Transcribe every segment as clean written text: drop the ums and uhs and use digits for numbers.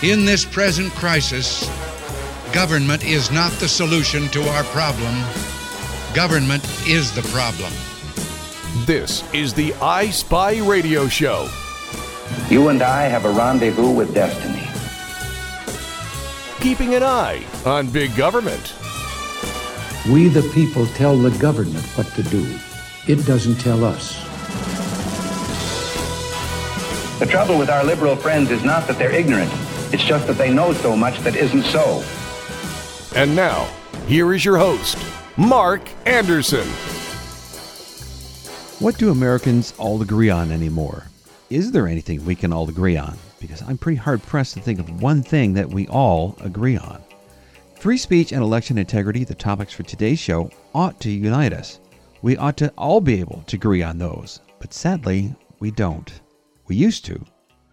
In this present crisis, government is not the solution to our problem. Government is the problem. This is the I Spy Radio Show. You and I have a rendezvous with destiny. Keeping an eye on big government. We the people tell the government what to do. It doesn't tell us. The trouble with our liberal friends is not that they're ignorant. It's just that they know so much that isn't so. And now, here is your host, Mark Anderson. What do Americans all agree on anymore? Is there anything we can all agree on? Because I'm pretty hard-pressed to think of one thing that we all agree on. Free speech and election integrity, the topics for today's show, ought to unite us. We ought to all be able to agree on those. But sadly, we don't. We used to.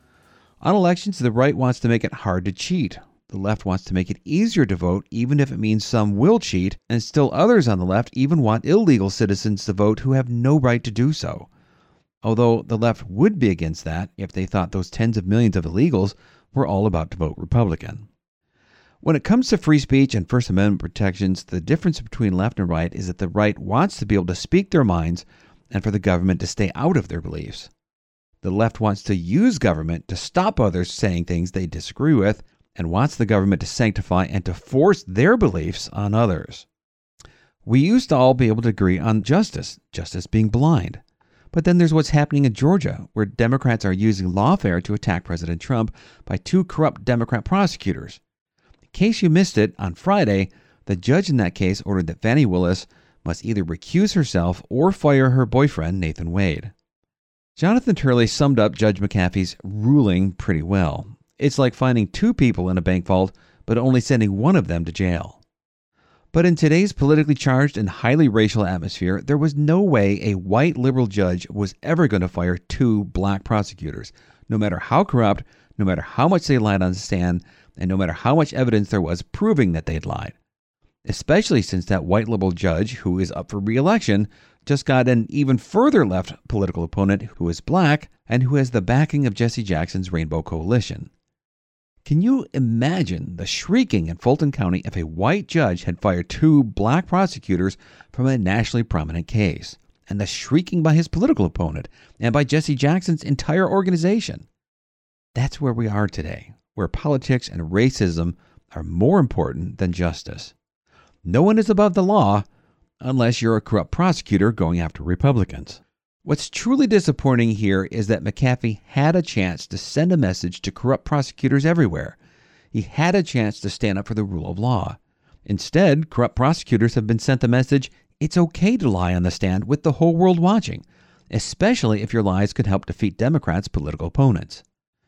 On elections, the right wants to make it hard to cheat. The left wants to make it easier to vote, even if it means some will cheat, and still others on the left even want illegal citizens to vote who have no right to do so. Although the left would be against that if they thought those tens of millions of illegals were all about to vote Republican. When it comes to free speech and First Amendment protections, the difference between left and right is that the right wants to be able to speak their minds and for the government to stay out of their beliefs. The left wants to use government to stop others saying things they disagree with and wants the government to sanctify and to force their beliefs on others. We used to all be able to agree on justice being blind. But then there's what's happening in Georgia, where Democrats are using lawfare to attack President Trump by two corrupt Democrat prosecutors. In case you missed it, on Friday, the judge in that case ordered that Fani Willis must either recuse herself or fire her boyfriend, Nathan Wade. Jonathan Turley summed up Judge McAfee's ruling pretty well. It's like finding two people in a bank vault, but only sending one of them to jail. But in today's politically charged and highly racial atmosphere, there was no way a white liberal judge was ever going to fire two black prosecutors, no matter how corrupt, no matter how much they lied on the stand, and no matter how much evidence there was proving that they'd lied. Especially since that white liberal judge, who is up for re-election, just got an even further left political opponent who is black and who has the backing of Jesse Jackson's Rainbow Coalition. Can you imagine the shrieking in Fulton County if a white judge had fired two black prosecutors from a nationally prominent case? And the shrieking by his political opponent and by Jesse Jackson's entire organization? That's where we are today, where politics and racism are more important than justice. No one is above the law unless you're a corrupt prosecutor going after Republicans. What's truly disappointing here is that McAfee had a chance to send a message to corrupt prosecutors everywhere. He had a chance to stand up for the rule of law. Instead, corrupt prosecutors have been sent the message, it's okay to lie on the stand with the whole world watching, especially if your lies could help defeat Democrats' political opponents.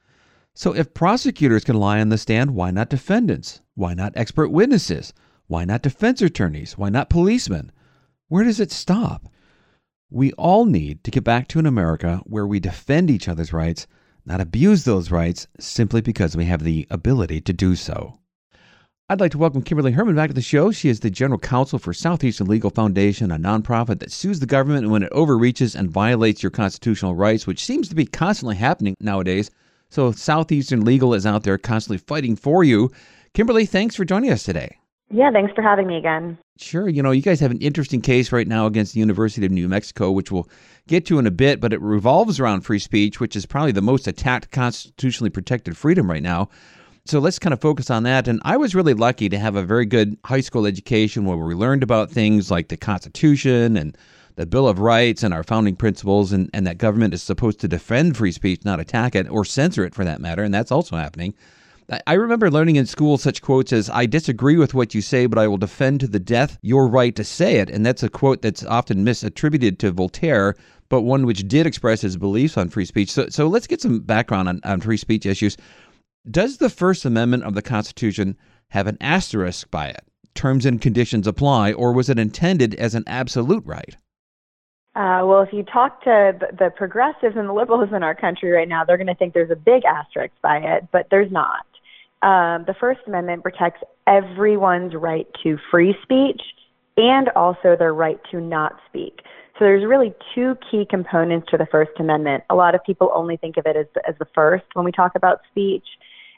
So if prosecutors can lie on the stand, why not defendants? Why not expert witnesses? Why not defense attorneys? Why not policemen? Where does it stop? We all need to get back to an America where we defend each other's rights, not abuse those rights simply because we have the ability to do so. I'd like to welcome Kimberly Herman back to the show. She is the General Counsel for Southeastern Legal Foundation, a nonprofit that sues the government when it overreaches and violates your constitutional rights, which seems to be constantly happening nowadays. So Southeastern Legal is out there constantly fighting for you. Kimberly, thanks for joining us today. Yeah, thanks for having me again. Sure. You know, you guys have an interesting case right now against the University of New Mexico, which we'll get to in a bit, but it revolves around free speech, which is probably the most attacked constitutionally protected freedom right now. So let's kind of focus on that. And I was really lucky to have a very good high school education where we learned about things like the Constitution and the Bill of Rights and our founding principles, and that government is supposed to defend free speech, not attack it or censor it for that matter. And that's also happening. I remember learning in school such quotes as, I disagree with what you say, but I will defend to the death your right to say it. And that's a quote that's often misattributed to Voltaire, but one which did express his beliefs on free speech. So let's get some background on free speech issues. Does the First Amendment of the Constitution have an asterisk by it? Terms and conditions apply, or was it intended as an absolute right? Well, if you talk to the progressives and the liberals in our country right now, they're going to think there's a big asterisk by it, but there's not. The First Amendment protects everyone's right to free speech and also their right to not speak. So there's really two key components to the First Amendment. A lot of people only think of it as the first when we talk about speech.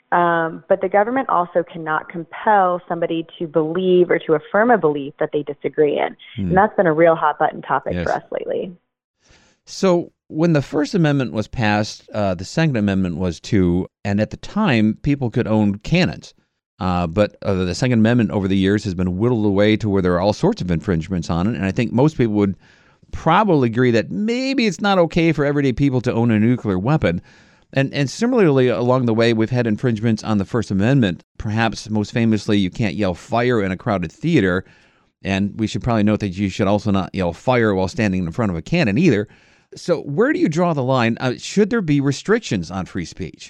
But the government also cannot compel somebody to believe or to affirm a belief that they disagree in. And that's been a real hot button topic for us lately. So when the First Amendment was passed, the Second Amendment was too, and at the time, people could own cannons. But the Second Amendment over the years has been whittled away to where there are all sorts of infringements on it. And I think most people would probably agree that maybe it's not okay for everyday people to own a nuclear weapon. And similarly, along the way, we've had infringements on the First Amendment. Perhaps most famously, you can't yell fire in a crowded theater. And we should probably note that you should also not yell fire while standing in front of a cannon either. So where do you draw the line? Should there be restrictions on free speech?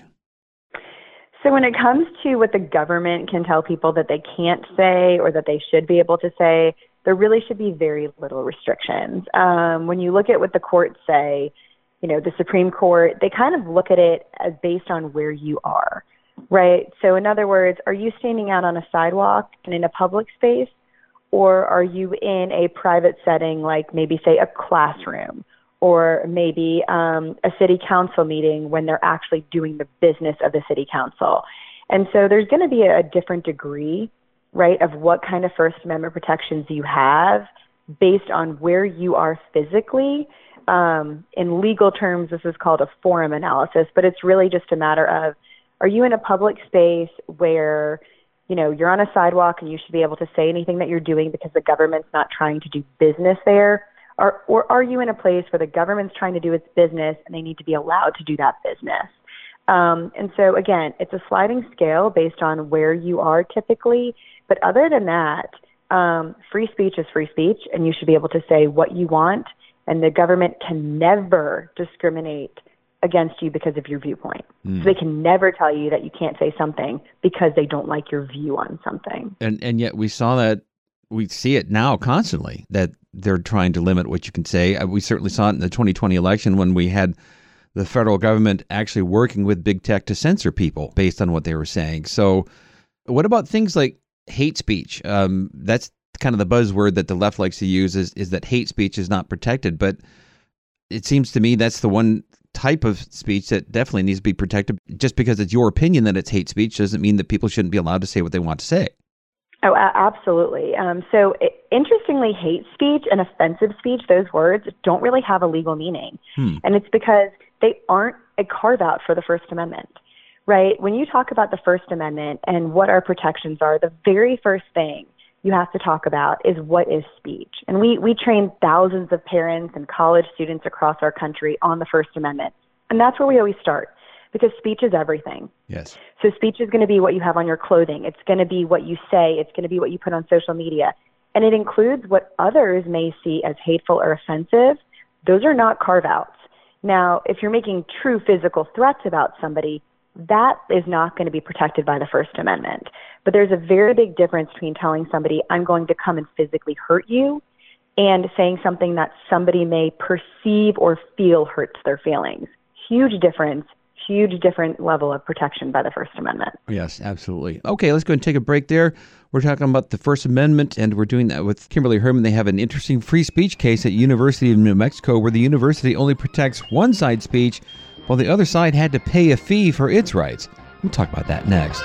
So when it comes to what the government can tell people that they can't say or that they should be able to say, there really should be very little restrictions. When you look at what the courts say, the Supreme Court, they kind of look at it as based on where you are, right? So in other words, are you standing out on a sidewalk and in a public space, or are you in a private setting like maybe, say, a classroom, or maybe a city council meeting when they're actually doing the business of the city council? And so there's going to be a different degree, right, of what kind of First Amendment protections you have based on where you are physically. In legal terms, this is called a forum analysis, but it's really just a matter of, are you in a public space where, you're on a sidewalk and you should be able to say anything that you're doing because the government's not trying to do business there? Or are you in a place where the government's trying to do its business and they need to be allowed to do that business? And so, again, it's a sliding scale based on where you are typically. But other than that, free speech is free speech, and you should be able to say what you want. And the government can never discriminate against you because of your viewpoint. So they can never tell you that you can't say something because they don't like your view on something. And yet we see it now constantly, that they're trying to limit what you can say. We certainly saw it in the 2020 election when we had the federal government actually working with big tech to censor people based on what they were saying. So what about things like hate speech? That's kind of the buzzword that the left likes to use is that hate speech is not protected. But it seems to me that's the one type of speech that definitely needs to be protected. Just because it's your opinion that it's hate speech doesn't mean that people shouldn't be allowed to say what they want to say. Oh, absolutely. Interestingly, hate speech and offensive speech, those words don't really have a legal meaning. And it's because they aren't a carve-out for the First Amendment, right? When you talk about the First Amendment and what our protections are, the very first thing you have to talk about is what is speech. And we train thousands of parents and college students across our country on the First Amendment. And that's where we always start, because speech is everything. Yes. So speech is going to be what you have on your clothing. It's going to be what you say. It's going to be what you put on social media. And it includes what others may see as hateful or offensive. Those are not carve-outs. Now, if you're making true physical threats about somebody, that is not going to be protected by the First Amendment. But there's a very big difference between telling somebody, I'm going to come and physically hurt you, and saying something that somebody may perceive or feel hurts their feelings. Huge difference. Huge different level of protection by the First Amendment. Yes, absolutely. Okay, let's go and take a break there. We're talking about the First Amendment, and we're doing that with Kimberly Herman. They have an interesting free speech case at University of New Mexico where the university only protects one side's speech while the other side had to pay a fee for its rights. We'll talk about that next.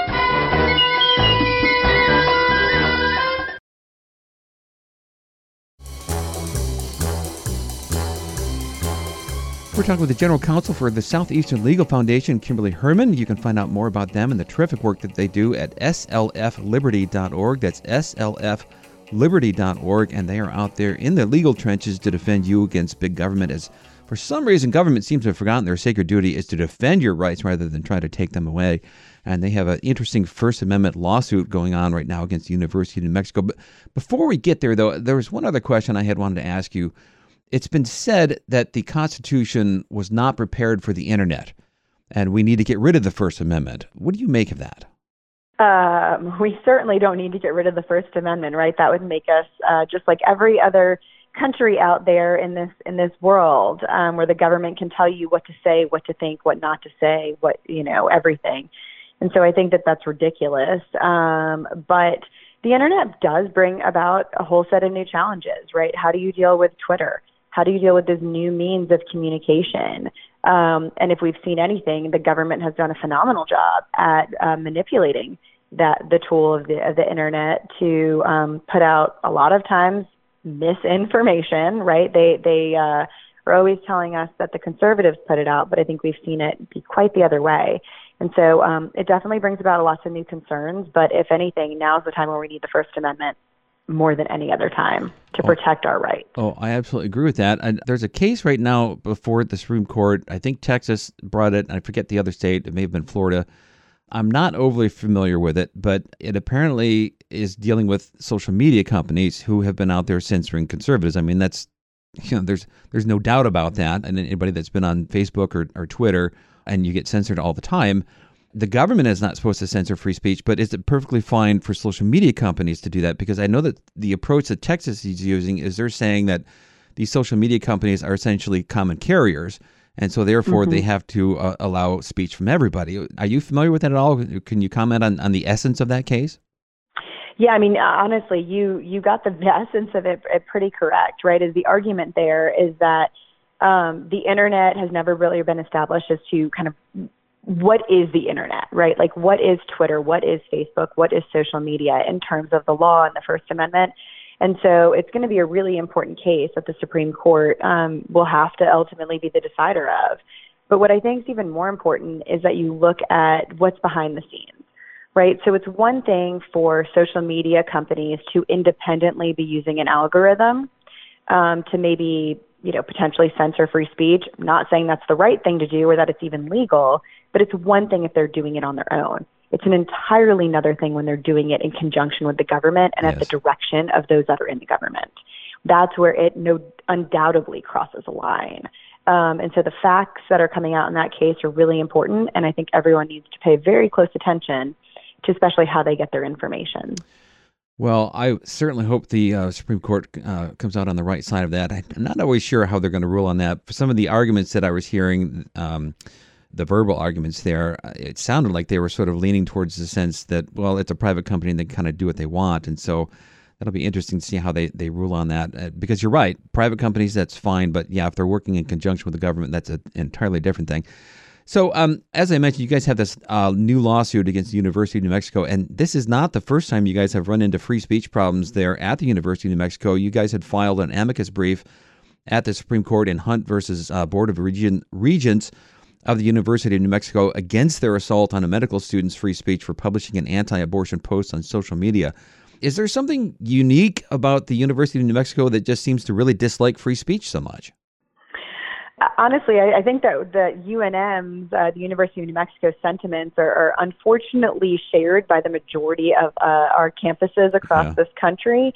We're talking with the General Counsel for the Southeastern Legal Foundation, Kimberly Herman. You can find out more about them and the terrific work that they do at slfliberty.org. That's slfliberty.org. And they are out there in the legal trenches to defend you against big government. As for some reason, government seems to have forgotten their sacred duty is to defend your rights rather than try to take them away. And they have an interesting First Amendment lawsuit going on right now against the University of New Mexico. But before we get there, though, there was one other question I had wanted to ask you. It's been said that the Constitution was not prepared for the internet, and we need to get rid of the First Amendment. What do you make of that? We certainly don't need to get rid of the First Amendment, right? That would make us just like every other country out there in this world, where the government can tell you what to say, what to think, what not to say, everything. And so I think that that's ridiculous. But the internet does bring about a whole set of new challenges, right? How do you deal with Twitter? How do you deal with those new means of communication? And if we've seen anything, the government has done a phenomenal job at manipulating the tool of the internet to put out a lot of times misinformation, right? They are always telling us that the conservatives put it out, but I think we've seen it be quite the other way. And so it definitely brings about lots of new concerns. But if anything, now's the time where we need the First Amendment more than any other time to protect our rights. Oh, I absolutely agree with that. And there's a case right now before the Supreme Court. I think Texas brought it, and I forget the other state. It may have been Florida. I'm not overly familiar with it, but it apparently is dealing with social media companies who have been out there censoring conservatives. I mean, that's, there's no doubt about that. And anybody that's been on Facebook or Twitter and you get censored all the time, the government is not supposed to censor free speech, but is it perfectly fine for social media companies to do that? Because I know that the approach that Texas is using is they're saying that these social media companies are essentially common carriers, and so therefore they have to allow speech from everybody. Are you familiar with that at all? Can you comment on the essence of that case? Yeah, I mean, honestly, you got the essence of it pretty correct, right? Is the argument there is that the internet has never really been established as to kind of what is the internet, right? Like, what is Twitter? What is Facebook? What is social media in terms of the law and the First Amendment? And so it's going to be a really important case that the Supreme Court will have to ultimately be the decider of. But what I think is even more important is that you look at what's behind the scenes, right? So it's one thing for social media companies to independently be using an algorithm to maybe, potentially censor free speech. I'm not saying that's the right thing to do or that it's even legal, but it's one thing if they're doing it on their own. It's an entirely another thing when they're doing it in conjunction with the government and at the direction of those that are in the government. That's where it undoubtedly crosses a line. And so the facts that are coming out in that case are really important, and I think everyone needs to pay very close attention to especially how they get their information. Well, I certainly hope the Supreme Court comes out on the right side of that. I'm not always sure how they're going to rule on that. For some of the arguments that I was hearing, the verbal arguments there, it sounded like they were sort of leaning towards the sense that, well, it's a private company and they kind of do what they want. And so that'll be interesting to see how they rule on that. Because you're right, private companies, that's fine. But yeah, if they're working in conjunction with the government, that's an entirely different thing. So as I mentioned, you guys have this new lawsuit against the University of New Mexico. And this is not the first time you guys have run into free speech problems there at the University of New Mexico. You guys had filed an amicus brief at the Supreme Court in Hunt versus Board of Regents of the University of New Mexico against their assault on a medical student's free speech for publishing an anti-abortion post on social media. Is there something unique about the University of New Mexico that just seems to really dislike free speech so much? Honestly, I think that the UNM's, the University of New Mexico sentiments are unfortunately shared by the majority of our campuses across this country.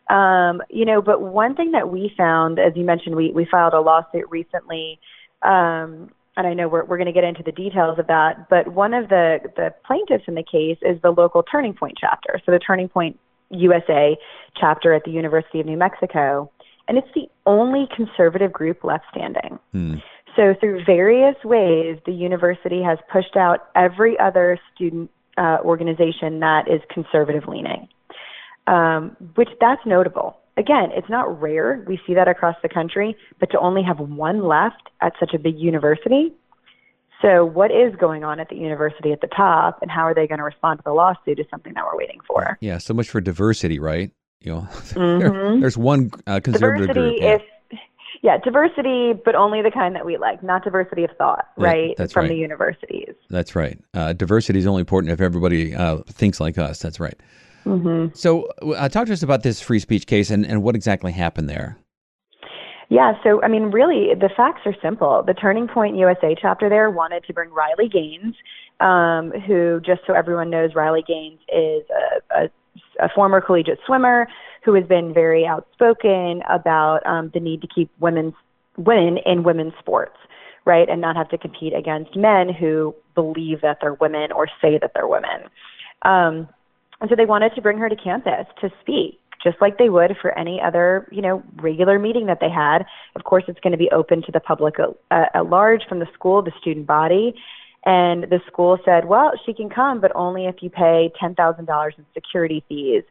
But one thing that we found, as you mentioned, we filed a lawsuit recently, and I know we're going to get into the details of that, but one of the plaintiffs in the case is the local Turning Point chapter, so the Turning Point USA chapter at the University of New Mexico, and it's the only conservative group left standing. So through various ways, the university has pushed out every other student organization that is conservative-leaning, which that's notable. Again, it's not rare. We see that across the country, but to only have one left at such a big university. So what is going on at the university at the top, and how are they going to respond to the lawsuit is something that we're waiting for. Yeah, so much for diversity, right? There's one conservative diversity group. Diversity, but only the kind that we like, not diversity of thought, right? That's from right. the universities. That's right. Diversity is only important if everybody thinks like us. That's right. So talk to us about this free speech case and what exactly happened there. Yeah, so, I mean, really, the facts are simple. The Turning Point USA chapter there wanted to bring Riley Gaines, who, just so everyone knows, Riley Gaines is a former collegiate swimmer who has been very outspoken about the need to keep women in women's sports, right, and not have to compete against men who believe that they're women or say that they're women. And so they wanted to bring her to campus to speak, just like they would for any other, regular meeting that they had. Of course, it's going to be open to the public at large, from the school, the student body. And the school said, well, she can come, but only if you pay $10,000 in security fees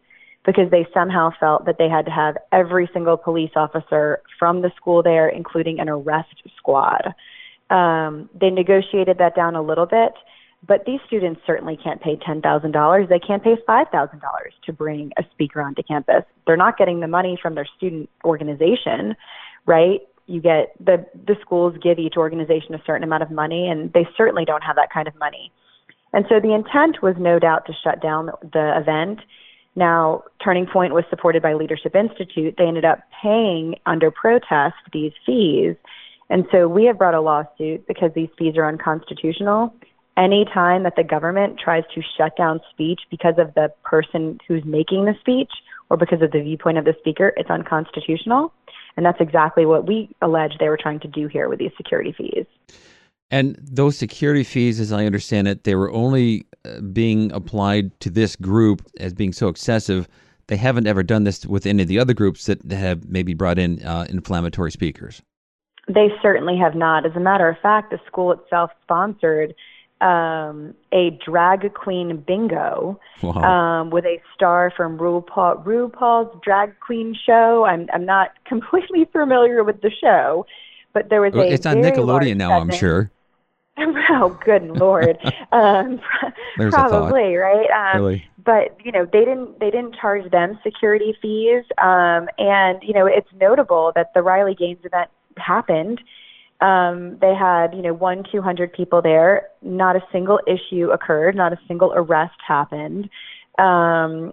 because they somehow felt that they had to have every single police officer from the school there, including an arrest squad. They negotiated that down a little bit, but these students certainly can't pay $10,000. They can't pay $5,000 to bring a speaker onto campus. They're not getting the money from their student organization, right? You get the schools give each organization a certain amount of money, and they certainly don't have that kind of money. And so the intent was no doubt to shut down the event. Now, Turning Point was supported by Leadership Institute. They ended up paying under protest these fees. And so we have brought a lawsuit because these fees are unconstitutional. Any time that the government tries to shut down speech because of the person who's making the speech or because of the viewpoint of the speaker, it's unconstitutional. And that's exactly what we allege they were trying to do here with these security fees. And those security fees, as I understand it, they were only being applied to this group as being so excessive. They haven't ever done this with any of the other groups that have maybe brought in inflammatory speakers. They certainly have not. As a matter of fact, the school itself sponsored a drag queen bingo. Wow. With a star from RuPaul's drag queen show. I'm not completely familiar with the show, but there was it's on Nickelodeon now, I'm sure. Oh, good Lord. There's probably, right? Really? But, they didn't charge them security fees. And, it's notable that the Riley Gaines event happened. They had, 200 people there. Not a single issue occurred. Not a single arrest happened. The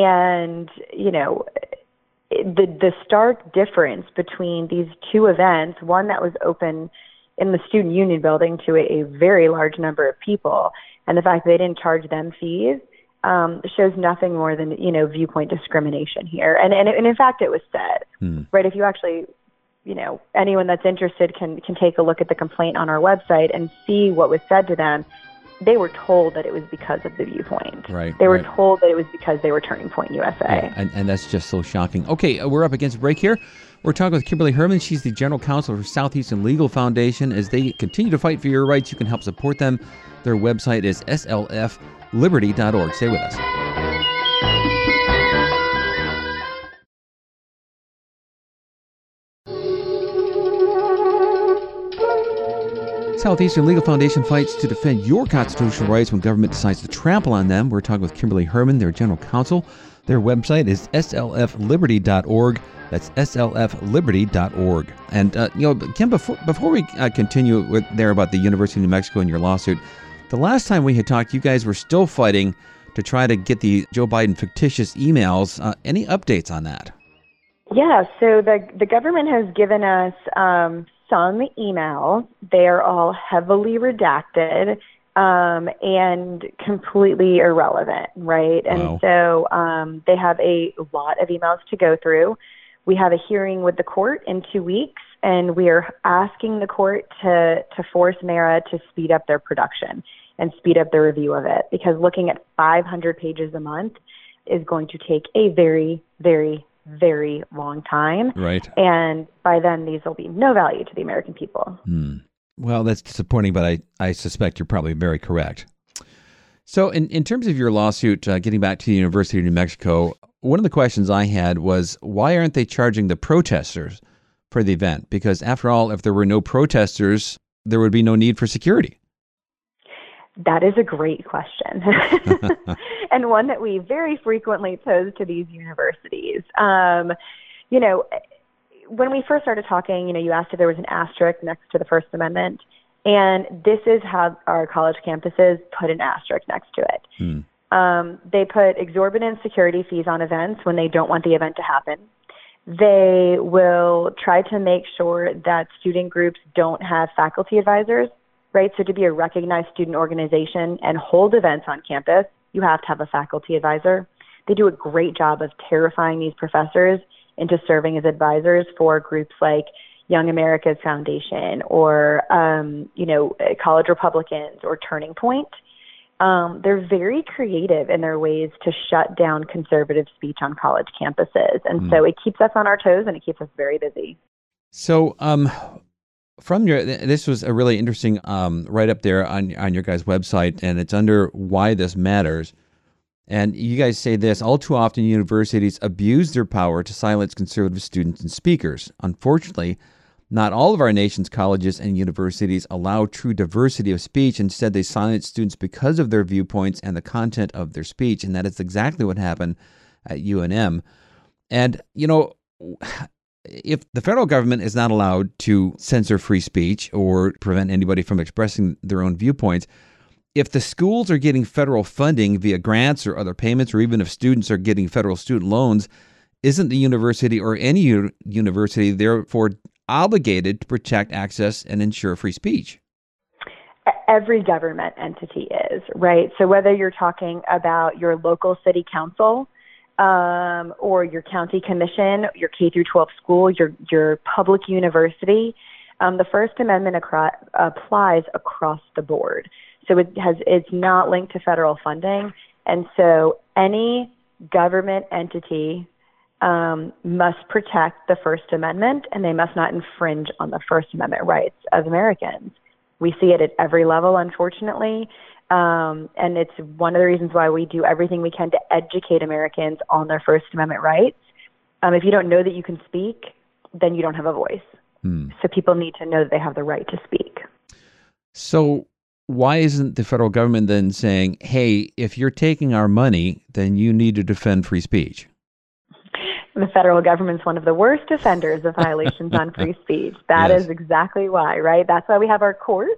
stark difference between these two events, one that was open in the Student Union building to a very large number of people, and the fact that they didn't charge them fees, shows nothing more than, viewpoint discrimination here. And in fact, it was said, right? If you actually, anyone that's interested can take a look at the complaint on our website and see what was said to them. They were told that it was because of the viewpoint. Right. They were told that it was because they were Turning Point USA. Yeah, and that's just so shocking. Okay, we're up against a break here. We're talking with Kimberly Herman. She's the General Counsel for Southeastern Legal Foundation. As they continue to fight for your rights, you can help support them. Their website is slfliberty.org. Stay with us. Southeastern Legal Foundation fights to defend your constitutional rights when government decides to trample on them. We're talking with Kimberly Herman, their general counsel. Their website is slfliberty.org. That's slfliberty.org. And, Kim, before we continue with there about the University of New Mexico and your lawsuit, the last time we had talked, you guys were still fighting to try to get the Joe Biden fictitious emails. Any updates on that? Yeah, so the government has given us some emails. They are all heavily redacted and completely irrelevant, right? Wow. And so they have a lot of emails to go through. We have a hearing with the court in 2 weeks, and we are asking the court to force NARA to speed up their production and speed up the review of it, because looking at 500 pages a month is going to take a very, very, very long time. Right. And by then, these will be no value to the American people. Well, that's disappointing, but I suspect you're probably very correct. So in terms of your lawsuit, getting back to the University of New Mexico, one of the questions I had was, why aren't they charging the protesters for the event? Because after all, if there were no protesters, there would be no need for security. That is a great question, and one that we very frequently pose to these universities. When we first started talking, you asked if there was an asterisk next to the First Amendment, and this is how our college campuses put an asterisk next to it. They put exorbitant security fees on events when they don't want the event to happen. They will try to make sure that student groups don't have faculty advisors, right? So to be a recognized student organization and hold events on campus, you have to have a faculty advisor. They do a great job of terrifying these professors into serving as advisors for groups like Young America's Foundation or, College Republicans or Turning Point. They're very creative in their ways to shut down conservative speech on college campuses. And so it keeps us on our toes and it keeps us very busy. So this was a really interesting write-up there on your guys' website, and it's under Why This Matters. And you guys say this, all too often universities abuse their power to silence conservative students and speakers. Unfortunately, not all of our nation's colleges and universities allow true diversity of speech. Instead, they silence students because of their viewpoints and the content of their speech. And that is exactly what happened at UNM. And, if the federal government is not allowed to censor free speech or prevent anybody from expressing their own viewpoints, if the schools are getting federal funding via grants or other payments, or even if students are getting federal student loans, isn't the university or any university therefore obligated to protect access and ensure free speech? Every government entity is, right? So whether you're talking about your local city council or your county commission, your K through 12 school, your public university, the First Amendment applies across the board. So it's not linked to federal funding. And so any government entity must protect the First Amendment, and they must not infringe on the First Amendment rights of Americans. We see it at every level, unfortunately. And it's one of the reasons why we do everything we can to educate Americans on their First Amendment rights. If you don't know that you can speak, then you don't have a voice. So people need to know that they have the right to speak. So why isn't the federal government then saying, hey, if you're taking our money, then you need to defend free speech? The federal government's one of the worst offenders of violations on free speech. That is exactly why, right? That's why we have our courts.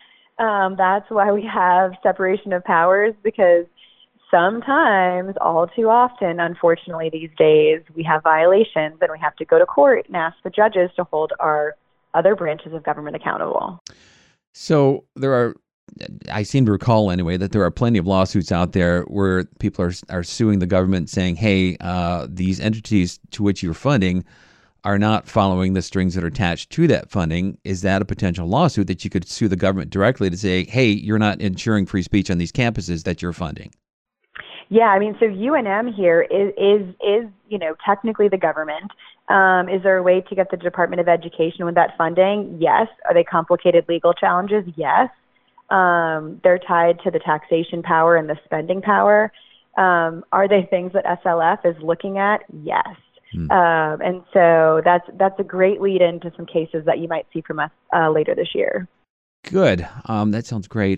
That's why we have separation of powers, because sometimes, all too often, unfortunately these days, we have violations and we have to go to court and ask the judges to hold our other branches of government accountable. So I seem to recall anyway, that there are plenty of lawsuits out there where people are suing the government saying, hey, these entities to which you're funding are not following the strings that are attached to that funding. Is that a potential lawsuit that you could sue the government directly to say, hey, you're not ensuring free speech on these campuses that you're funding? Yeah, I mean, so UNM here is technically the government. Is there a way to get the Department of Education with that funding? Yes. Are they complicated legal challenges? Yes. They're tied to the taxation power and the spending power. Are they things that SLF is looking at? Yes. And so that's a great lead into some cases that you might see from us later this year. Good. That sounds great.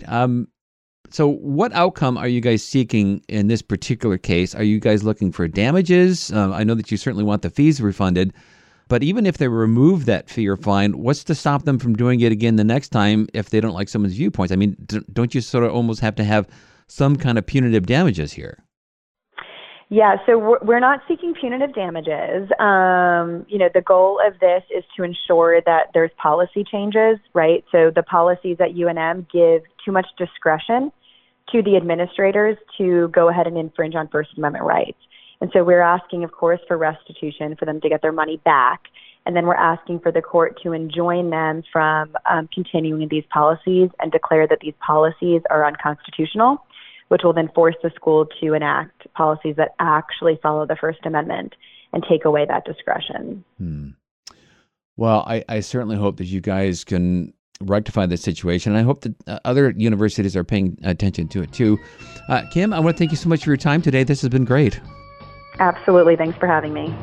So what outcome are you guys seeking in this particular case? Are you guys looking for damages? I know that you certainly want the fees refunded, but even if they remove that fee or fine, what's to stop them from doing it again the next time if they don't like someone's viewpoints? I mean, don't you sort of almost have to have some kind of punitive damages here? Yeah, so we're not seeking punitive damages. The goal of this is to ensure that there's policy changes, right? So the policies at UNM give too much discretion to the administrators to go ahead and infringe on First Amendment rights. And so we're asking, of course, for restitution for them to get their money back. And then we're asking for the court to enjoin them from continuing these policies and declare that these policies are unconstitutional, which will then force the school to enact policies that actually follow the First Amendment and take away that discretion. Well, I certainly hope that you guys can rectify this situation. And I hope that other universities are paying attention to it too. Kim, I want to thank you so much for your time today. This has been great. Absolutely. Thanks for having me.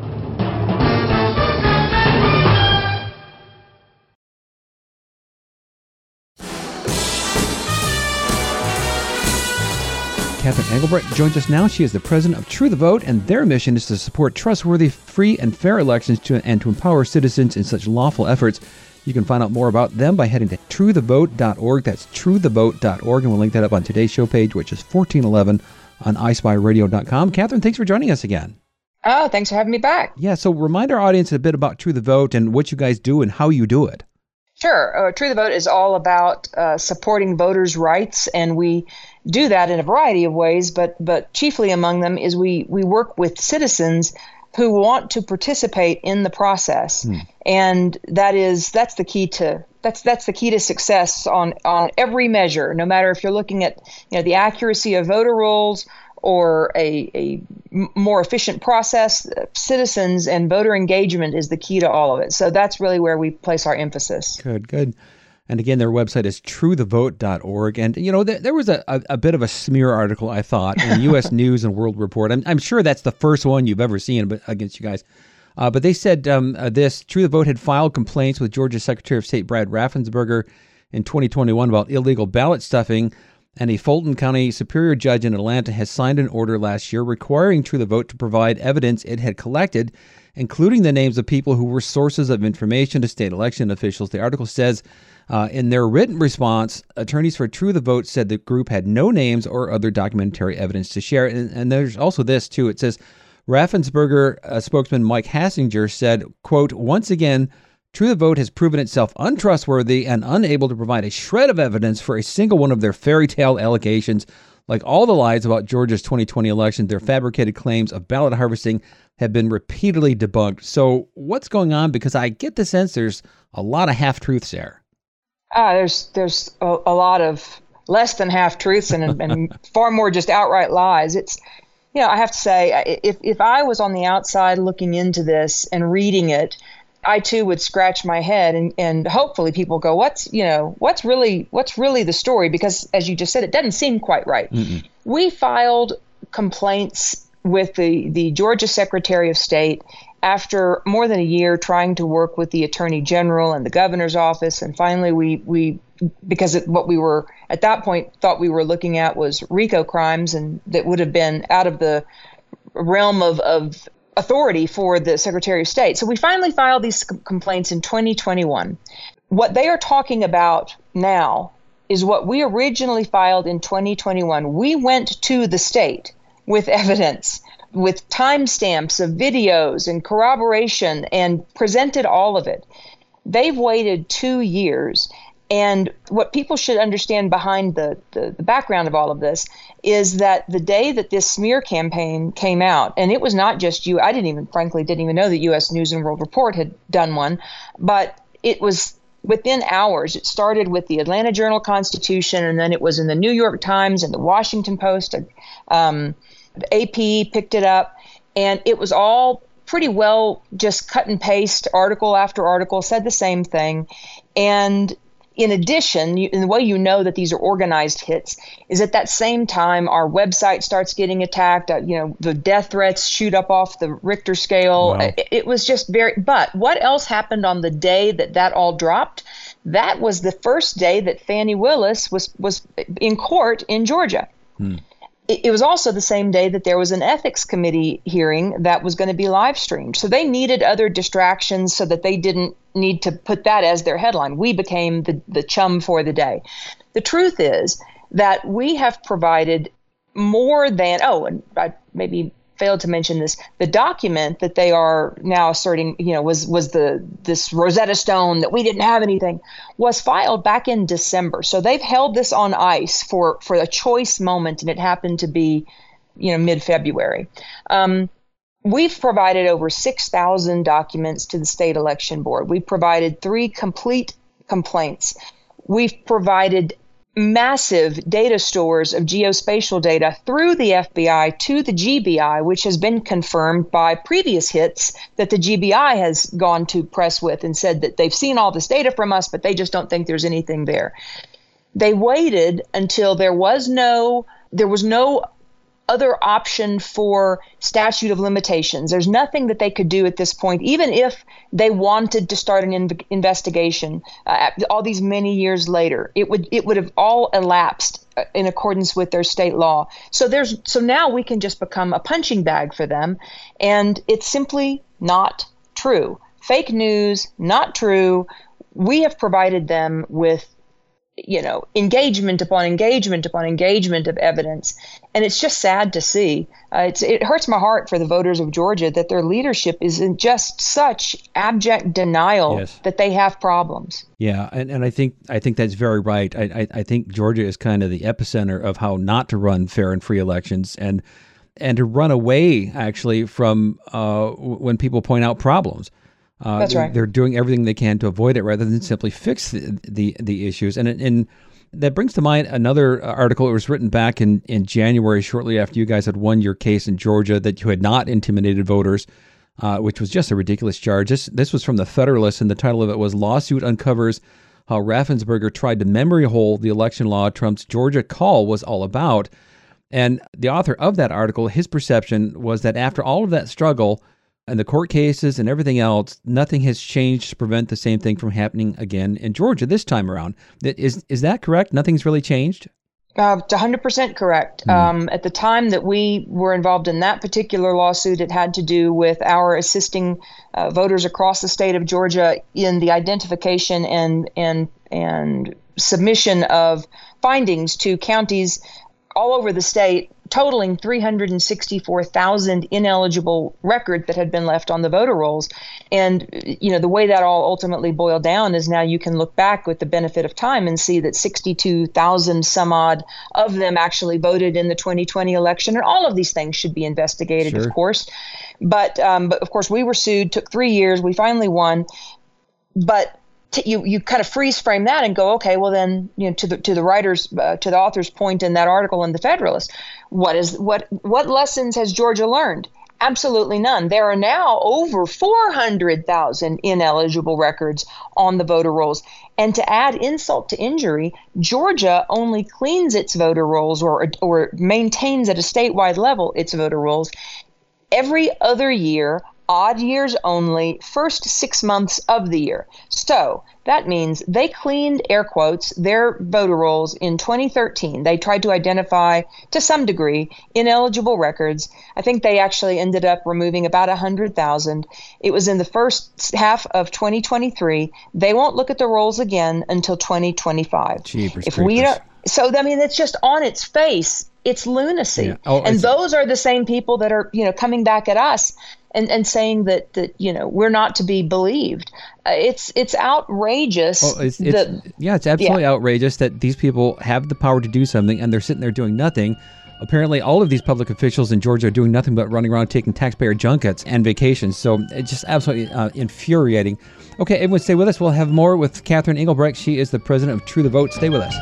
Catherine Engelbrecht joins us now. She is the president of True the Vote, and their mission is to support trustworthy, free, and fair elections and to empower citizens in such lawful efforts. You can find out more about them by heading to truethevote.org. That's truethevote.org, and we'll link that up on today's show page, which is 1411 on ispyradio.com. Catherine, thanks for joining us again. Oh, thanks for having me back. Yeah, so remind our audience a bit about True the Vote and what you guys do and how you do it. Sure. True the Vote is all about supporting voters' rights, and we do that in a variety of ways, but chiefly among them is we work with citizens who want to participate in the process. And that's the key to success on every measure, no matter if you're looking at the accuracy of voter rolls or a more efficient process. Citizens and voter engagement is the key to all of it. So that's really where we place our emphasis. Good. And again, their website is truethevote.org. And, there was a bit of a smear article, I thought, in U.S. News and World Report. I'm sure that's the first one you've ever seen against you guys. But they said True the Vote had filed complaints with Georgia Secretary of State Brad Raffensperger in 2021 about illegal ballot stuffing. And a Fulton County Superior Judge in Atlanta has signed an order last year requiring True the Vote to provide evidence it had collected, including the names of people who were sources of information to state election officials. The article says, in their written response, attorneys for True the Vote said the group had no names or other documentary evidence to share. And there's also this, too. It says, Raffensperger spokesman Mike Hassinger said, quote, once again, True the Vote has proven itself untrustworthy and unable to provide a shred of evidence for a single one of their fairy tale allegations. Like all the lies about Georgia's 2020 election, their fabricated claims of ballot harvesting have been repeatedly debunked. So what's going on? Because I get the sense there's a lot of half-truths there. There's a lot of less than half-truths and far more just outright lies. It's, I have to say, if I was on the outside looking into this and reading it, I too would scratch my head and hopefully people go, what's really the story? Because as you just said, it doesn't seem quite right. Mm-mm. We filed complaints with the Georgia Secretary of State after more than a year trying to work with the Attorney General and the governor's office. And finally, we because what we were at that point thought we were looking at was RICO crimes, and that would have been out of the realm of authority for the Secretary of State. So we finally filed these complaints in 2021. What they are talking about now is what we originally filed in 2021. We went to the state with evidence, with timestamps of videos and corroboration, and presented all of it. They've waited 2 years. And what people should understand behind the background of all of this is that the day that this smear campaign came out, and it was not just you, I didn't even know that U.S. News and World Report had done one, but it was within hours. It started with the Atlanta Journal-Constitution, and then it was in the New York Times and the Washington Post. The AP picked it up, and it was all pretty well just cut and paste, article after article, said the same thing. And in addition, and the way you know that these are organized hits is at that same time our website starts getting attacked. The death threats shoot up off the Richter scale. Wow. It was just but what else happened on the day that all dropped? That was the first day that Fani Willis was in court in Georgia. It was also the same day that there was an ethics committee hearing that was going to be live streamed. So they needed other distractions so that they didn't need to put that as their headline. We became the chum for the day. The truth is that we have provided more than, and I maybe failed to mention this, the document that they are now asserting, was this Rosetta Stone that we didn't have anything, was filed back in December. So they've held this on ice for a choice moment, and it happened to be, mid-February. We've provided over 6,000 documents to the state election board. We've provided 3 complete complaints. We've provided massive data stores of geospatial data through the FBI to the GBI, which has been confirmed by previous hits that the GBI has gone to press with and said that they've seen all this data from us, but they just don't think there's anything there. They waited until there was no other option for statute of limitations. There's nothing that they could do at this point, even if they wanted to start an investigation all these many years later. It would have all elapsed in accordance with their state law. So now we can just become a punching bag for them, and it's simply not true. Fake news, not true. We have provided them with engagement upon engagement upon engagement of evidence. And it's just sad to see. It hurts my heart for the voters of Georgia that their leadership is in just such abject denial that they have problems. Yeah, and I think that's very right. I think Georgia is kind of the epicenter of how not to run fair and free elections, and to run away actually from when people point out problems. That's right. They're doing everything they can to avoid it rather than simply fix the issues. And that brings to mind another article. It was written back in January, shortly after you guys had won your case in Georgia that you had not intimidated voters, which was just a ridiculous charge. This was from the Federalist, and the title of it was "Lawsuit Uncovers how Raffensperger tried to memory hole the election law Trump's Georgia call was all about. And the author of that article, his perception was that after all of that struggle and the court cases and everything else, nothing has changed to prevent the same thing from happening again in Georgia this time around. Is that correct? Nothing's really changed? It's 100% correct. At the time that we were involved in that particular lawsuit, it had to do with our assisting voters across the state of Georgia in the identification and submission of findings to counties all over the state, totaling 364,000 ineligible records that had been left on the voter rolls. And, the way that all ultimately boiled down is now you can look back with the benefit of time and see that 62,000 some odd of them actually voted in the 2020 election. And all of these things should be investigated, Sure. of course. But of course, we were sued, took 3 years. We finally won. But you kind of freeze frame that and go, okay, well then, to the author's point in that article in the Federalist, what lessons has Georgia learned? Absolutely none. There are now over 400,000 ineligible records on the voter rolls. And to add insult to injury, Georgia only cleans its voter rolls or maintains at a statewide level its voter rolls every other year, odd years only, first 6 months of the year. So that means they cleaned, air quotes, their voter rolls in 2013. They tried to identify, to some degree, ineligible records. I think they actually ended up removing about 100,000. It was in the first half of 2023. They won't look at the rolls again until 2025. Jeepers If we creepers. don't, so I mean, it's just on its face. It's lunacy. Yeah. Oh, and those are the same people that are, coming back at us and saying that we're not to be believed. It's outrageous. Well, it's absolutely outrageous that these people have the power to do something and they're sitting there doing nothing. Apparently, all of these public officials in Georgia are doing nothing but running around taking taxpayer junkets and vacations. So it's just absolutely infuriating. Okay, everyone stay with us. We'll have more with Catherine Engelbrecht. She is the president of True the Vote. Stay with us.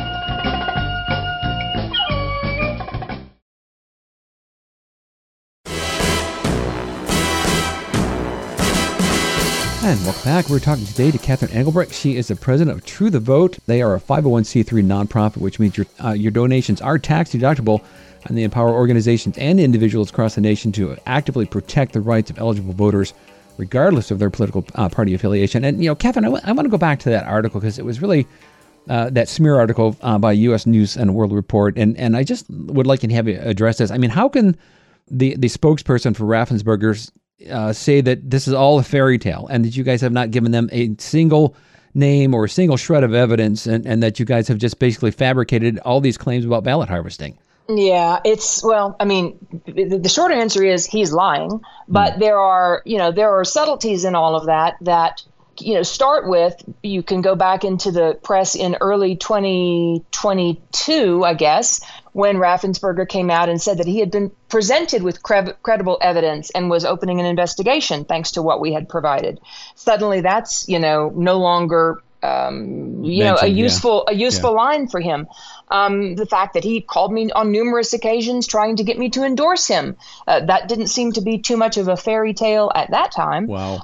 And welcome back. We're talking today to Catherine Engelbrecht. She is the president of True the Vote. They are a 501c3 nonprofit, which means your donations are tax deductible, and they empower organizations and individuals across the nation to actively protect the rights of eligible voters, regardless of their political party affiliation. And Catherine, I want to go back to that article because it was really that smear article by U.S. News and World Report, and I just would like to have you address this. I mean, how can the spokesperson for Raffensperger's say that this is all a fairy tale and that you guys have not given them a single name or a single shred of evidence and that you guys have just basically fabricated all these claims about ballot harvesting? Yeah, the short answer is he's lying, but there are subtleties in all of that start with, you can go back into the press in early 2022, I guess, when Raffensperger came out and said that he had been presented with credible evidence and was opening an investigation thanks to what we had provided. Suddenly that's, no longer, a useful line for him. The fact that he called me on numerous occasions trying to get me to endorse him, that didn't seem to be too much of a fairy tale at that time. Wow.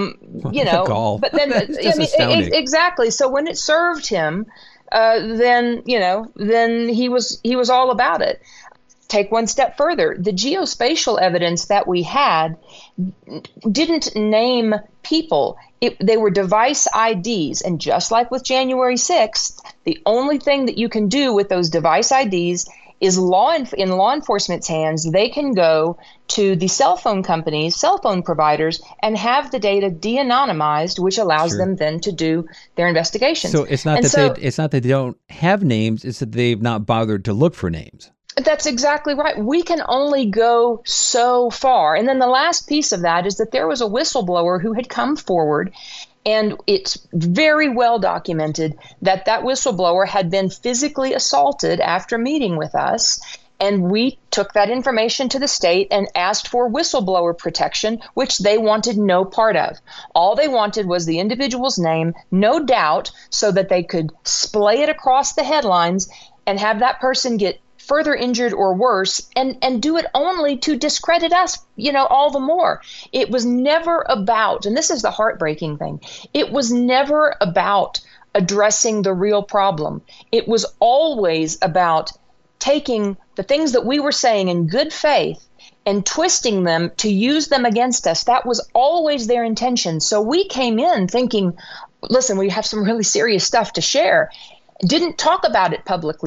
But then exactly. So when it served him, then he was all about it. Take one step further. The geospatial evidence that we had didn't name people. They were device IDs. And just like with January 6th, the only thing that you can do with those device IDs is in law enforcement's hands, they can go to the cell phone companies, cell phone providers, and have the data de-anonymized, which allows them then to do their investigations. So it's not that they don't have names, it's that they've not bothered to look for names. That's exactly right. We can only go so far. And then the last piece of that is that there was a whistleblower who had come forward, and it's very well documented that whistleblower had been physically assaulted after meeting with us. And we took that information to the state and asked for whistleblower protection, which they wanted no part of. All they wanted was the individual's name, no doubt, so that they could splay it across the headlines and have that person get further injured or worse, and do it only to discredit us, all the more. It was never about, and this is the heartbreaking thing, it was never about addressing the real problem. It was always about taking the things that we were saying in good faith and twisting them to use them against us. That was always their intention. So we came in thinking, listen, we have some really serious stuff to share. Didn't talk about it publicly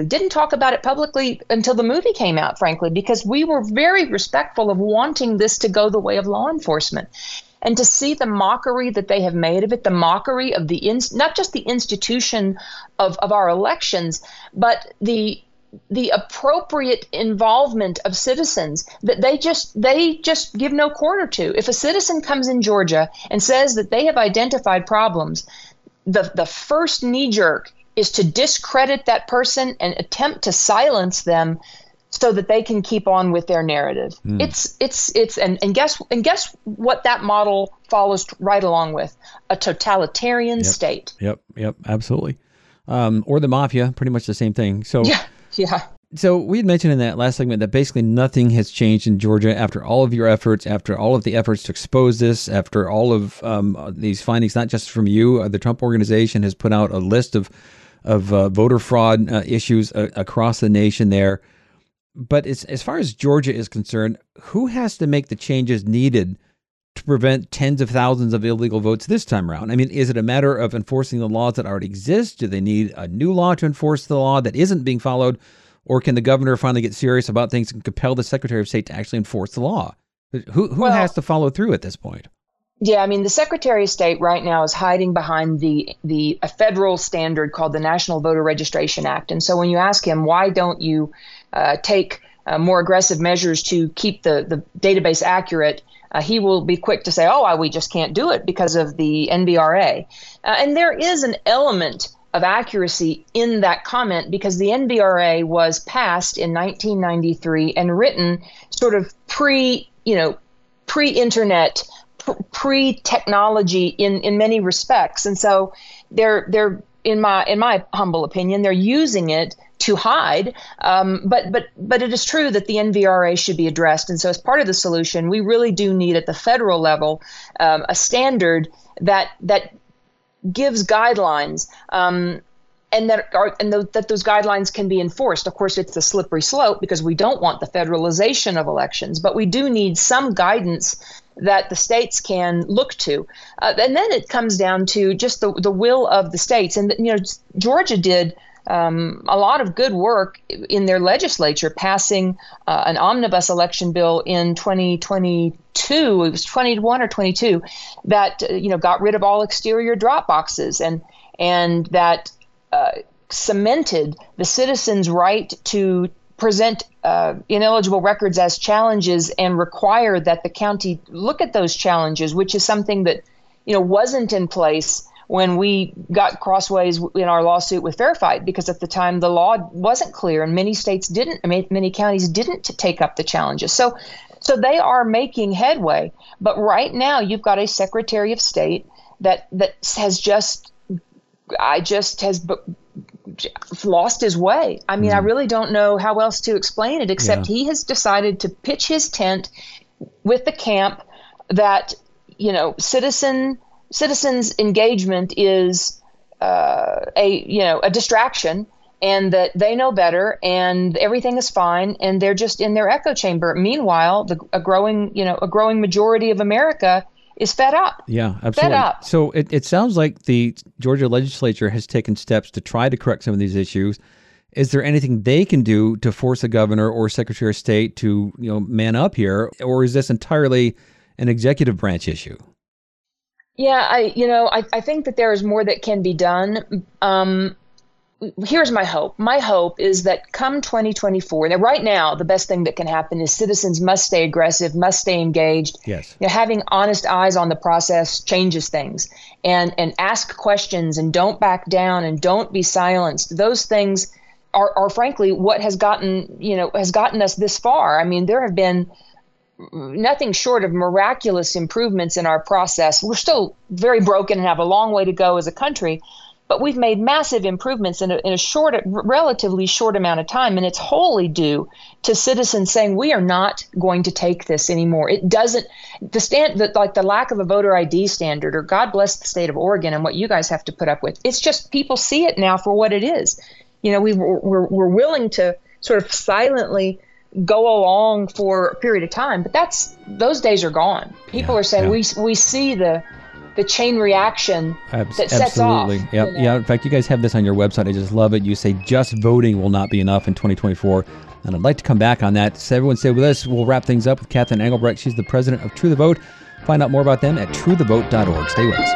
until the movie came out, frankly, because we were very respectful of wanting this to go the way of law enforcement. And to see the mockery that they have made of it, the mockery of not just the institution of our elections, but the appropriate involvement of citizens that they just give no quarter to. If a citizen comes in Georgia and says that they have identified problems, the first knee jerk is to discredit that person and attempt to silence them so that they can keep on with their narrative. And guess what that model follows right along with? A totalitarian state. Yep, absolutely. Or the mafia, pretty much the same thing. So yeah. So we had mentioned in that last segment that basically nothing has changed in Georgia after all of your efforts, after all of the efforts to expose this, after all of these findings, not just from you. The Trump Organization has put out a list of voter fraud issues across the nation there. But as far as Georgia is concerned, who has to make the changes needed to prevent tens of thousands of illegal votes this time around? I mean, is it a matter of enforcing the laws that already exist? Do they need a new law to enforce the law that isn't being followed? Or can the governor finally get serious about things and compel the Secretary of State to actually enforce the law? Who has to follow through at this point? Yeah, I mean, the Secretary of State right now is hiding behind a federal standard called the National Voter Registration Act. And so when you ask him, why don't you take more aggressive measures to keep the database accurate, he will be quick to say, we just can't do it because of the NVRA. And there is an element of accuracy in that comment because the NVRA was passed in 1993 and written sort of pre-internet, pre-technology in many respects. And so they're in my humble opinion, they're using it to hide. But it is true that the NVRA should be addressed. And so as part of the solution, we really do need at the federal level a standard that gives guidelines and that those guidelines can be enforced. Of course, it's a slippery slope because we don't want the federalization of elections, but we do need some guidance that the states can look to. And then it comes down to just the will of the states. And, Georgia did a lot of good work in their legislature, passing an omnibus election bill in 2022. It was 21 or 22 that got rid of all exterior drop boxes and that cemented the citizens' right to present ineligible records as challenges and require that the county look at those challenges, which is something that wasn't in place when we got crossways in our lawsuit with Fair Fight, because at the time the law wasn't clear and many counties didn't take up the challenges. So they are making headway. But right now you've got a Secretary of State that has lost his way. I mean, I really don't know how else to explain it, except he has decided to pitch his tent with the camp that, citizens' engagement is a distraction, and that they know better, and everything is fine, and they're just in their echo chamber. Meanwhile, a growing majority of America is fed up. Yeah, absolutely. Fed up. So it sounds like the Georgia legislature has taken steps to try to correct some of these issues. Is there anything they can do to force a governor or Secretary of State to man up here, or is this entirely an executive branch issue? Yeah, I think that there is more that can be done. Here's my hope. My hope is that come 2024, now right now, the best thing that can happen is citizens must stay aggressive, must stay engaged. Yes. Having honest eyes on the process changes things, and ask questions and don't back down and don't be silenced. Those things are frankly what has gotten us this far. I mean, there have been nothing short of miraculous improvements in our process. We're still very broken and have a long way to go as a country. but we've made massive improvements in a relatively short amount of time. And it's wholly due to citizens saying, we are not going to take this anymore. It doesn't, like the lack of a voter ID standard, or God bless the state of Oregon and what you guys have to put up with. It's just people see it now for what it is. We're willing to sort of silently go along for a period of time, but those days are gone. People are saying we see the chain reaction that sets off. Absolutely. Yep. Yeah. In fact, you guys have this on your website. I just love it. You say just voting will not be enough in 2024. And I'd like to come back on that. So everyone stay with us. We'll wrap things up with Catherine Engelbrecht. She's the president of True the Vote. Find out more about them at truethevote.org. Stay with us.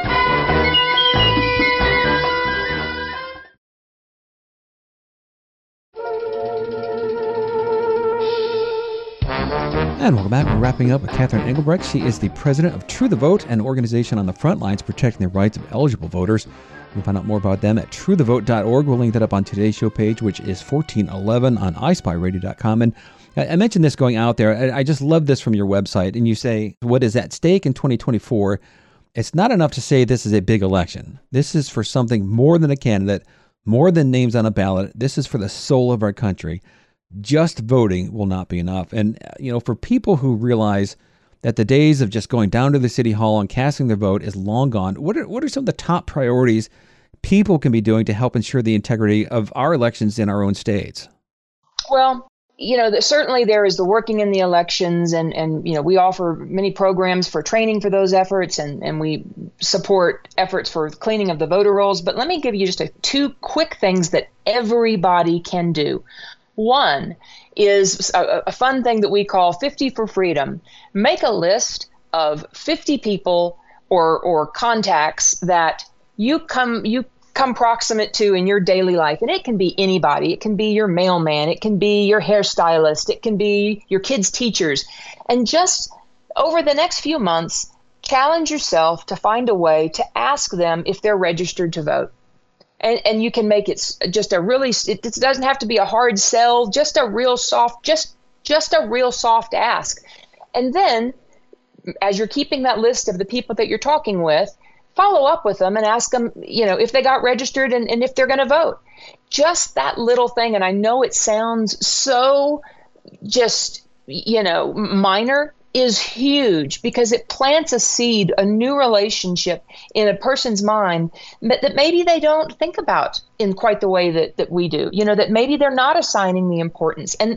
And welcome back. We're wrapping up with Catherine Engelbrecht. She is the president of True the Vote, an organization on the front lines protecting the rights of eligible voters. You can find out more about them at truethevote.org. We'll link that up on today's show page, which is 1411 on ispyradio.com. And I mentioned this going out there. I just love this from your website. And you say, what is at stake in 2024? It's not enough to say this is a big election. This is for something more than a candidate, more than names on a ballot. This is for the soul of our country. Just voting will not be enough. And, for people who realize that the days of just going down to the city hall and casting their vote is long gone, what are some of the top priorities people can be doing to help ensure the integrity of our elections in our own states? Well, certainly there is the working in the elections, and we offer many programs for training for those efforts, and we support efforts for cleaning of the voter rolls. But let me give you just two quick things that everybody can do. One is a fun thing that we call 50 for Freedom. Make a list of 50 people or contacts that you come proximate to in your daily life. And it can be anybody. It can be your mailman. It can be your hairstylist. It can be your kids' teachers. And just over the next few months, challenge yourself to find a way to ask them if they're registered to vote. And you can make it just it doesn't have to be a hard sell, just a real soft ask. And then as you're keeping that list of the people that you're talking with, follow up with them and ask them, if they got registered and if they're going to vote. Just that little thing. And I know it sounds so just, minor, is huge, because it plants a seed, a new relationship in a person's mind that maybe they don't think about in quite the way that we do, that maybe they're not assigning the importance. And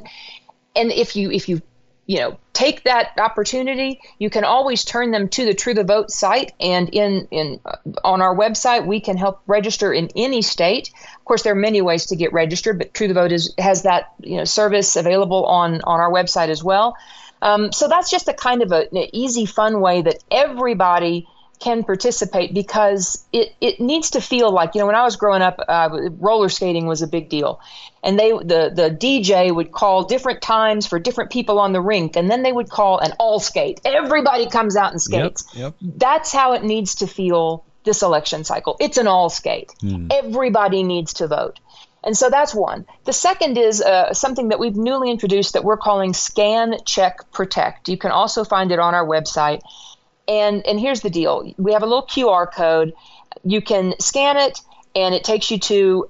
if you take that opportunity, you can always turn them to the True the Vote site, and on our website, we can help register in any state. Of course, there are many ways to get registered, but True the Vote has that service available on our website as well. So that's just a kind of an easy, fun way that everybody can participate, because it needs to feel like, when I was growing up, roller skating was a big deal. And the DJ would call different times for different people on the rink, and then they would call an all skate. Everybody comes out and skates. Yep. That's how it needs to feel this election cycle. It's an all skate. Everybody needs to vote. And so that's one. The second is something that we've newly introduced that we're calling Scan, Check, Protect. You can also find it on our website. And here's the deal. We have a little QR code. You can scan it, and it takes you to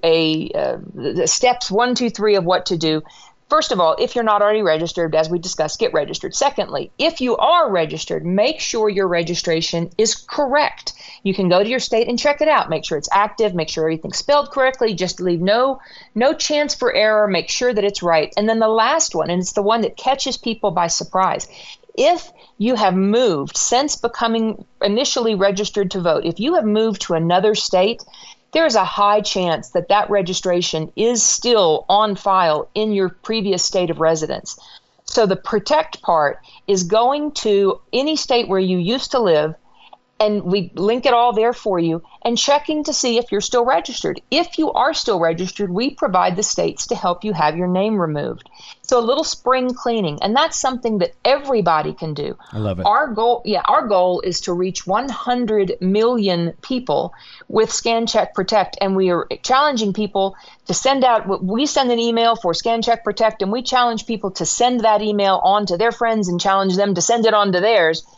the steps 1, 2, 3 of what to do. First of all, if you're not already registered, as we discussed, get registered. Secondly, if you are registered, make sure your registration is correct. You can go to your state and check it out. Make sure it's active. Make sure everything's spelled correctly. Just leave no chance for error. Make sure that it's right. And then the last one, and it's the one that catches people by surprise. If you have moved since becoming initially registered to vote, if you have moved to another state, there's a high chance that registration is still on file in your previous state of residence. So the protect part is going to any state where you used to live, and we link it all there for you, and checking to see if you're still registered. If you are still registered, we provide the states to help you have your name removed. So a little spring cleaning, and that's something that everybody can do. I love it. Our goal is to reach 100 million people with Scan, Check, Protect, and we are challenging people to send out. We send an email for Scan, Check, Protect, and we challenge people to send that email on to their friends and challenge them to send it on to theirs.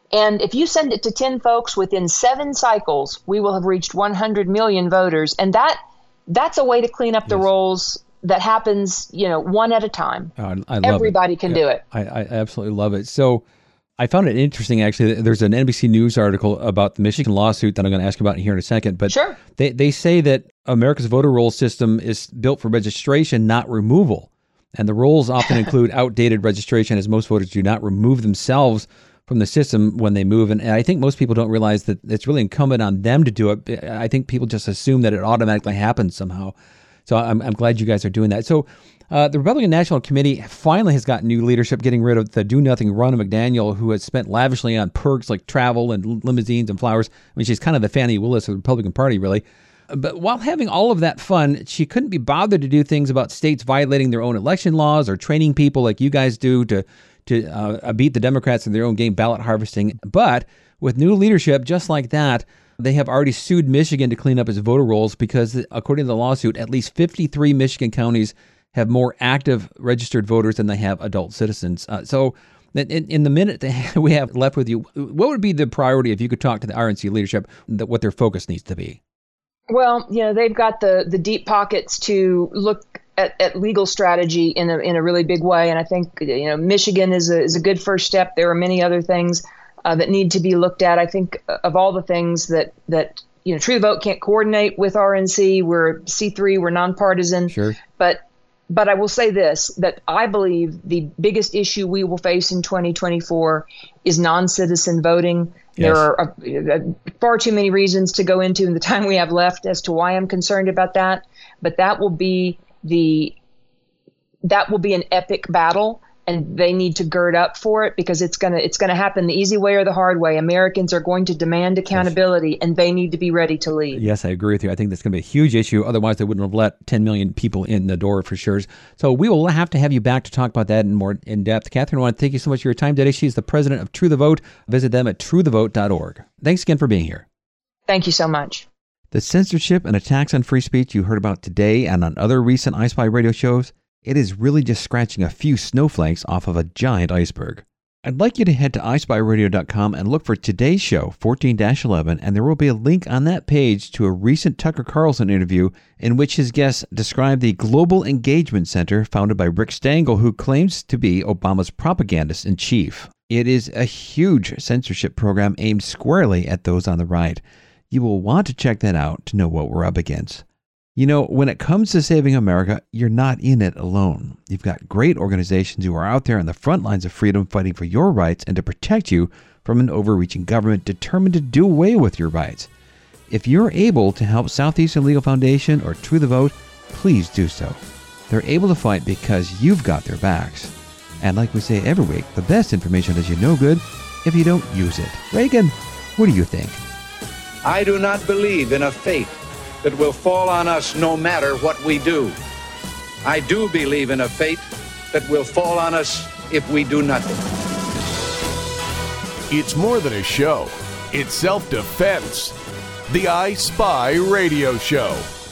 And if you send it to 10 folks within 7 cycles, we will have reached 100 million voters. And that's a way to clean up the rolls that happens, one at a time. I love Everybody can do it. I absolutely love it. So I found it interesting, actually. There's an NBC News article about the Michigan lawsuit that I'm going to ask you about here in a second. But sure. They say that America's voter roll system is built for registration, not removal. And the rolls often include outdated registration, as most voters do not remove themselves from the system when they move. And I think most people don't realize that it's really incumbent on them to do it. I think people just assume that it automatically happens somehow. So I'm glad you guys are doing that. So the Republican National Committee finally has got new leadership, getting rid of the do-nothing Ronna McDaniel, who has spent lavishly on perks like travel and limousines and flowers. I mean, she's kind of the Fannie Willis of the Republican Party, really. But while having all of that fun, she couldn't be bothered to do things about states violating their own election laws or training people like you guys do to beat the Democrats in their own game, ballot harvesting. But with new leadership just like that, they have already sued Michigan to clean up its voter rolls because, according to the lawsuit, at least 53 Michigan counties have more active registered voters than they have adult citizens. So in the minute that we have left with you, what would be the priority if you could talk to the RNC leadership, what their focus needs to be? Well, they've got the deep pockets to look at legal strategy in a really big way. And I think, Michigan is a good first step. There are many other things that need to be looked at. I think of all the things that True the Vote can't coordinate with RNC. We're C3, we're nonpartisan. Sure. But I will say this, that I believe the biggest issue we will face in 2024 is non-citizen voting. Yes. There are far too many reasons to go into in the time we have left as to why I'm concerned about that. But that will be an epic battle, and they need to gird up for it because it's gonna happen the easy way or the hard way. Americans are going to demand accountability, and they need to be ready to lead. Yes, I agree with you. I think that's going to be a huge issue. Otherwise, they wouldn't have let 10 million people in the door for sure. So we will have to have you back to talk about that in more in depth. Catherine, I want to thank you so much for your time today. She's the president of True the Vote. Visit them at truethevote.org. Thanks again for being here. Thank you so much. The censorship and attacks on free speech you heard about today and on other recent iSpy radio shows, it is really just scratching a few snowflakes off of a giant iceberg. I'd like you to head to iSpyRadio.com and look for today's show, 14-11, and there will be a link on that page to a recent Tucker Carlson interview in which his guests describe the Global Engagement Center founded by Rick Stangl, who claims to be Obama's propagandist in chief. It is a huge censorship program aimed squarely at those on the right. You will want to check that out to know what we're up against. When it comes to saving America, you're not in it alone. You've got great organizations who are out there on the front lines of freedom fighting for your rights and to protect you from an overreaching government determined to do away with your rights. If you're able to help Southeastern Legal Foundation or True the Vote, please do so. They're able to fight because you've got their backs. And like we say every week, the best information does you no good if you don't use it. Reagan, what do you think? I do not believe in a fate that will fall on us no matter what we do. I do believe in a fate that will fall on us if we do nothing. It's more than a show. It's self-defense. The I Spy Radio Show.